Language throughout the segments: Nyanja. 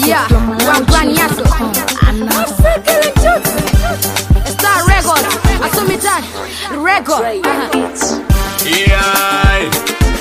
Yeah, one brand yaso. Star record. Assume it that record. Yeah.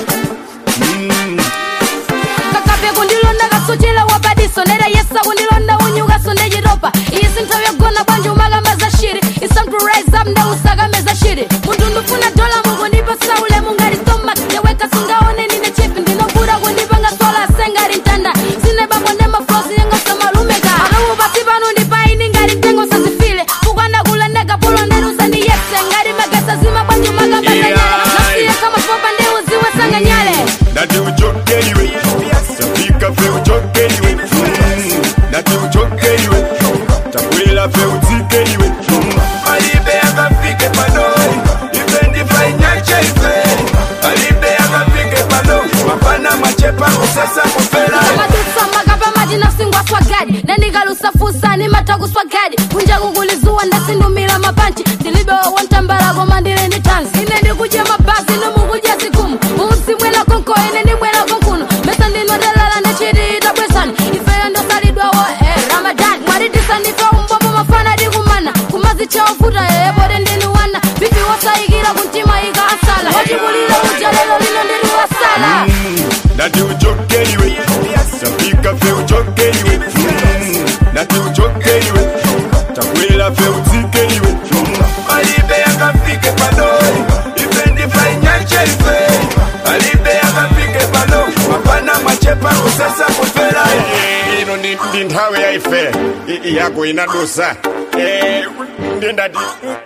Kakape kundilonda kasujila wabadiso. Nera yesa kundilonda unyuga sonde jiropa. Isi ntawya gona banju magamba za shiri. It's time to rise up nda usaga meza shiri. Mundundu funa dola mungu nipa saule mungari stomach. Nyeweka sungaone nine chipi ndino kura kundipanga sola sengari ntanda. Sine bambo nema flosi yenga sama lumeka. Alumu basi banu nipa ini ngari tengo sasifile. Fuganda kula nega polo neru sani yekse. Ngari magasa zima banju magamba za nyale. Nasiye kama popa nde uziwe sanga nyale. Nati uchoke anyway. Tapika fe uchoke anyway. Nati uchoke anyway. Takwila fe utike anyway. Alibe akafike panoi. Ipendi fainyache ife. Alibe akafike panoi. Mapana machepa kusasa kufela. Madusa magaba majina singwa swagadi. Neniga lusa fusa ni matagu swagadi. Kunja gugulizuwa ndasindumila mapanchi. Dilibe wa wantambala goma ndile ni tansi. Inendi kujia mabasi numu kujia sikumu. Muusi mwela konko inendi mwela konkunu. Mesa ndinwa delala nechidi itabwesani. Ifeya ndo salidwa wo Ramadan. Mwaridisa nifa umbobo mafana di kumana. Kumazi chao futa bode ndinu wana. Bibi wasa igira kuntima iga asala. Wajibulile ujalelo lino ndiru asala. Nati uchoke anyway. Tapika fe uchoke anyway. Nati uchoke anyway. Takwila fe utike anyway. Alibe akafike panoi. Ipendi fainyache ife. Alibe akafike panoi. Mapana machepa kusasa kufela. Ino ndi nthawe ya ife. Yako inadosa. Ndendati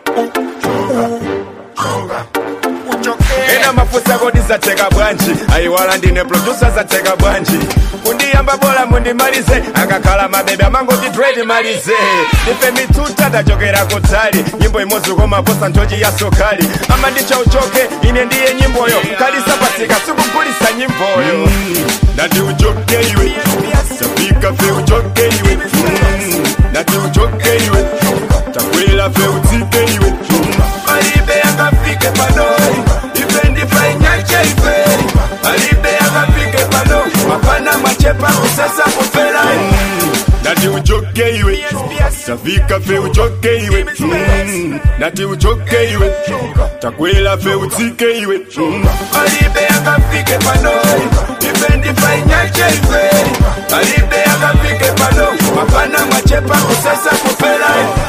ena mafusa kodi zateka bwanji. Ayiwala ndine producer zateka bwanji. Kundiyamba bola mundimalize. Akakhala mabebe amangoti dread malize. Ife mituta tachokera kutali. Nyimbo imozi koma posa njoji ya sokali. Ama ndicha uchoke ine ndiye nyimboyo. Kalisa patika sikugulisa nyimboyo. Nati uchoke iwe. Tapika fe uchoke iwe. Nati uchoke iwe. Takwila fe utike iwe. Alibe akafike panoi. Ipendi fainyache ife. Alibe akafike panoi. Mapana machepa kusasa kufela. Nati uchoke iwe. Tapika fe uchoke iwe. Nati uchoke iwe. Takwila fe utike iwe. Alibe akafike panoi. Ipendi fainyache ife. Alibe akafike panoi. Mapana machepa kusasa kufela.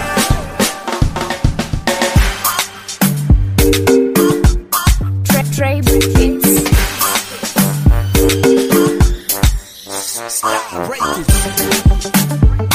Trey Kids. Stop breaking.